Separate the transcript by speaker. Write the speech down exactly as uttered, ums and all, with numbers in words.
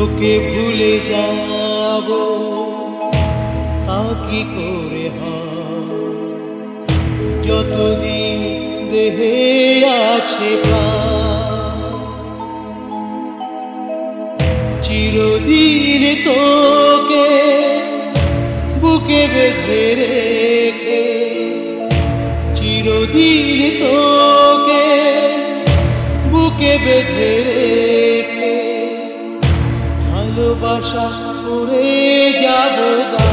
Speaker 1: তোকে ভুলে যাব তা কি করে হয়? যতদিন দেহে আছে প্রাণ, চিরদিন তোকে বুকে বেঁধে রেখে, চিরদিন তোকে বুকে বেঁধে রেখে ভালোবাসা করে যাব।